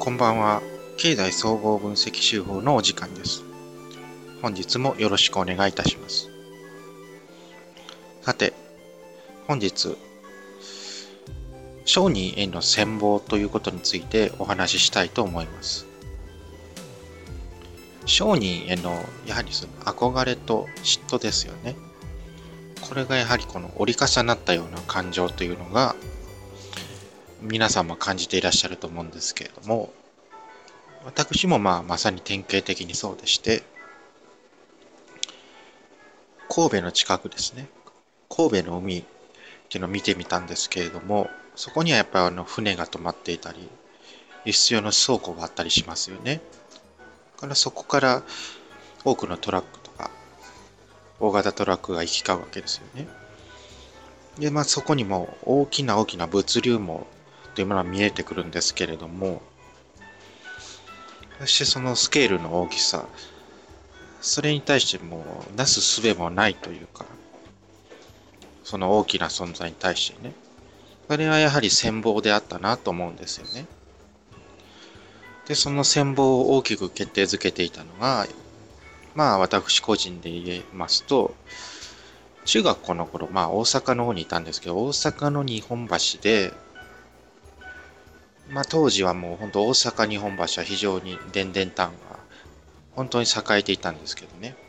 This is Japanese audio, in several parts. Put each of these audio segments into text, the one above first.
こんばんは。経済総合分析手法のお時間です。本日もよろしくお願いいたします。さて、本日、商人への羨望ということについてお話ししたいと思います。商人へのやはりその憧れと嫉妬ですよね。これがやはりこの折り重なったような感情というのが皆さんも感じていらっしゃると思うんですけれども、私もまさに典型的にそうでして、神戸の近くですね。神戸の海っていうのを見てみたんですけれども、そこにはやっぱり船が止まっていたり、輸出用の倉庫があったりしますよね。だからそこから多くのトラックとか大型トラックが行き交うわけですよね。で、そこにも大きな物流網というものが見えてくるんですけれども、そしてそのスケールの大きさ、それに対してもなすすべもないというか、その大きな存在に対してね、それはやはり羨望であったなと思うんですよね。で、その羨望を大きく決定づけていたのが、私個人で言えますと、中学校の頃、大阪の方にいたんですけど、大阪の日本橋で、当時はもう本当大阪日本橋は非常に電電タウンが本当に栄えていたんですけどね。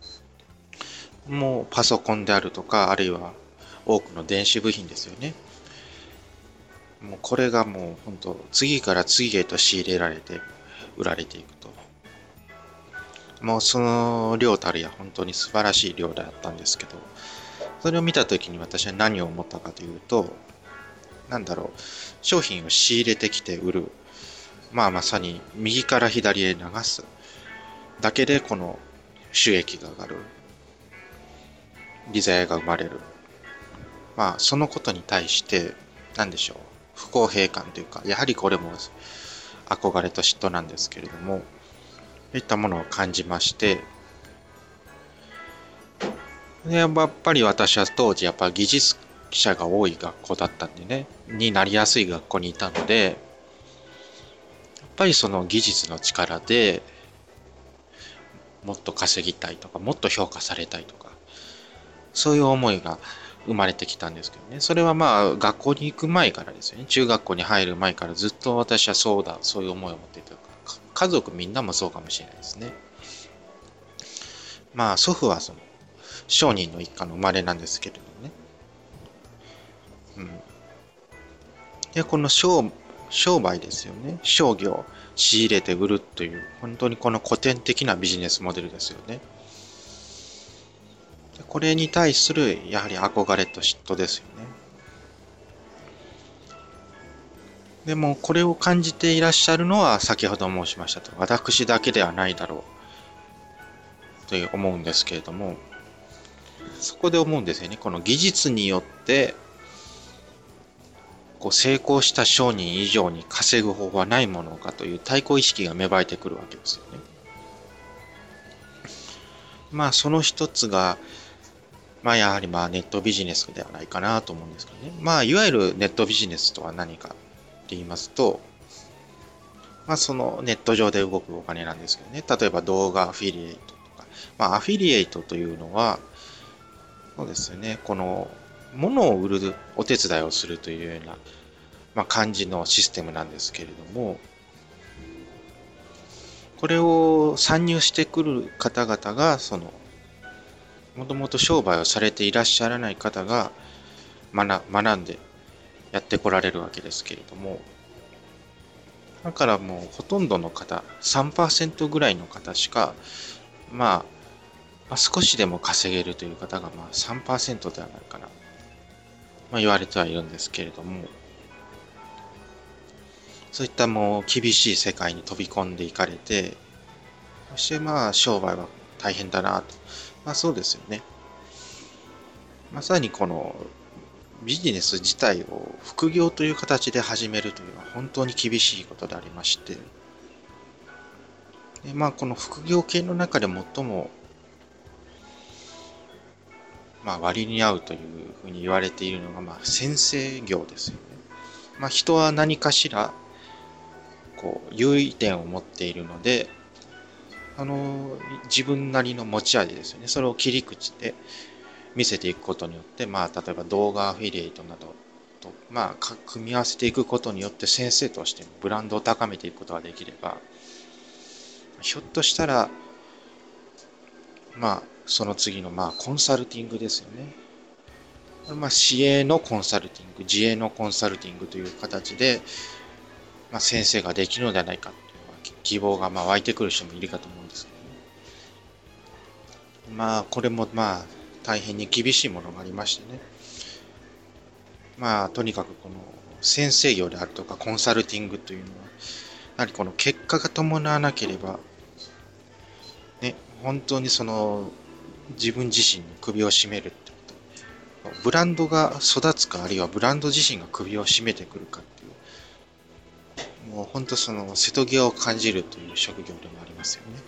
もうパソコンであるとか、あるいは多くの電子部品ですよね。もうこれがもう本当次から次へと仕入れられて売られていくと。もうその量たるや本当に素晴らしい量だったんですけど、それを見た時に私は何を思ったかというと、商品を仕入れてきて売る。まさに右から左へ流すだけでこの収益が上がる。利ざやが生まれる。そのことに対して、不公平感というか、やはりこれも憧れと嫉妬なんですけれども、そういったものを感じまして、でやっぱり私は当時技術者が多い学校だったんでね、になりやすい学校にいたので、やっぱりその技術の力でもっと稼ぎたいとか、もっと評価されたいとか、そういう思いが生まれてきたんですけどね。それは学校に行く前からですよね。中学校に入る前からずっと私はそういう思いを持っていた。家族みんなもそうかもしれないですね。祖父はその商人の一家の生まれなんですけれどもね。で、この商売ですよね。商業、仕入れて売るという、本当にこの古典的なビジネスモデルですよね。これに対する、やはり憧れと嫉妬ですよね。でも、これを感じていらっしゃるのは、先ほど申しましたと、私だけではないだろう、と思うんですけれども、そこで思うんですよね。この技術によって、成功した商人以上に稼ぐ方法はないものかという対抗意識が芽生えてくるわけですよね。その一つが、やはりネットビジネスではないかなと思うんですけどね。いわゆるネットビジネスとは何かって言いますと、そのネット上で動くお金なんですけどね。例えば動画アフィリエイトとか。アフィリエイトというのは、そうですよね。この、物を売るお手伝いをするというような、感じのシステムなんですけれども、これを参入してくる方々が、もともと商売をされていらっしゃらない方が学んでやってこられるわけですけれども、だからもうほとんどの方、3% ぐらいの方しか、少しでも稼げるという方が3% ではないかな、言われてはいるんですけれども、そういったもう厳しい世界に飛び込んでいかれて、そして商売は大変だなと。そうですよね。まさにこのビジネス自体を副業という形で始めるというのは本当に厳しいことでありまして、でこの副業系の中で最も割に合うというふうに言われているのが先生業ですよね。人は何かしらこう優位点を持っているので、自分なりの持ち味ですよね。それを切り口で見せていくことによって、例えば動画アフィリエイトなどと、組み合わせていくことによって先生としてブランドを高めていくことができれば、ひょっとしたら、その次の、コンサルティングですよね。市営のコンサルティング、自営のコンサルティングという形で、先生ができるのではないかという希望が湧いてくる人もいるかと思うんですけどね。これも大変に厳しいものがありましてね。とにかくこの先生業であるとかコンサルティングというのは、やはりこの結果が伴わなければ、ね、本当にその自分自身の首を絞めるってこと。ブランドが育つか、あるいはブランド自身が首を絞めてくるかっていう、もう本当その瀬戸際を感じるという職業でもありますよね。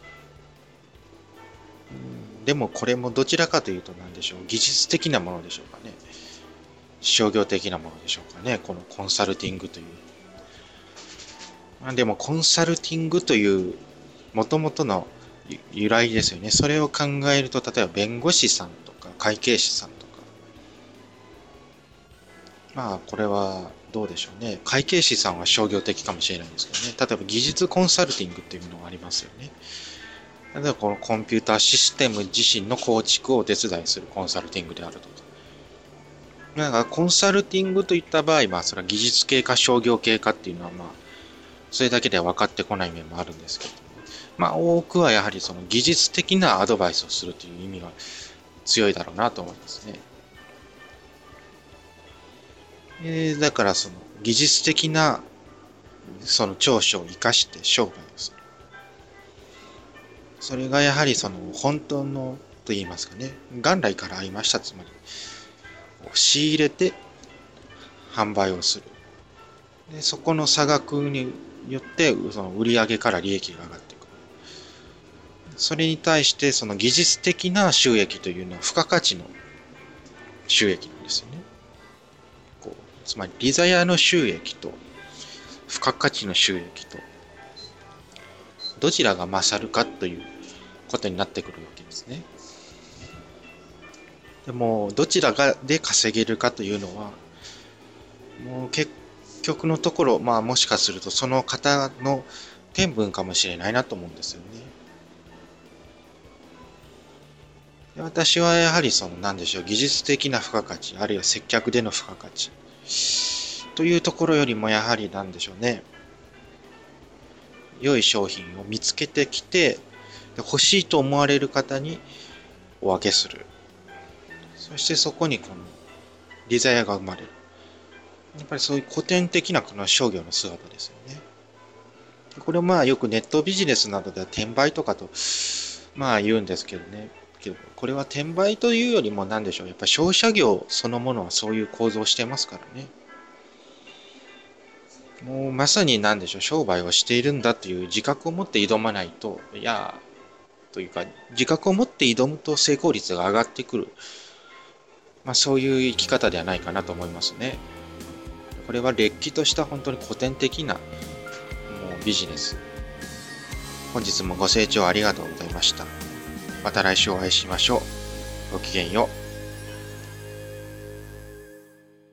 でもこれもどちらかというと何でしょう、技術的なものでしょうかね。商業的なものでしょうかね。このコンサルティングという。でもコンサルティングという元々の由来ですよね。それを考えると、例えば弁護士さんとか会計士さんとか、これはどうでしょうね。会計士さんは商業的かもしれないんですけどね。例えば技術コンサルティングっていうのがありますよね。例えばこのコンピューターシステム自身の構築をお手伝いするコンサルティングであるとか。だからコンサルティングといった場合、それは技術系か商業系かっていうのはそれだけでは分かってこない面もあるんですけど、多くはやはりその技術的なアドバイスをするという意味が強いだろうなと思いますね。だからその技術的なその長所を生かして商売をする。それがやはりその本当のと言いますかね、元来からありました。つまり仕入れて販売をする。でそこの差額によってその売上から利益が上がっていく。それに対してその技術的な収益というのは付加価値の収益なんですよね。つまり利ザヤの収益と付加価値の収益とどちらが勝るかということになってくるわけですね。でもどちらで稼げるかというのはもう結局のところ、もしかするとその方の天分かもしれないなと思うんですよね。で私はやはりその何でしょう、技術的な付加価値、あるいは接客での付加価値というところよりもやはり何でしょうね、良い商品を見つけてきて欲しいと思われる方にお分けする。そしてそこにこの利ザヤが生まれる。やっぱりそういう古典的なこの商業の姿ですよね。これをよくネットビジネスなどでは転売とかと言うんですけどね。これは転売というよりも何でしょう。やっぱり商社業そのものはそういう構造をしてますからね。もうまさに何でしょう。商売をしているんだという自覚を持って挑まないと、というか自覚を持って挑むと成功率が上がってくる。そういう生き方ではないかなと思いますね。これはれっきとした本当に古典的なもうビジネス。本日もご清聴ありがとうございました。また来週お会いしましょう。ごきげんよう。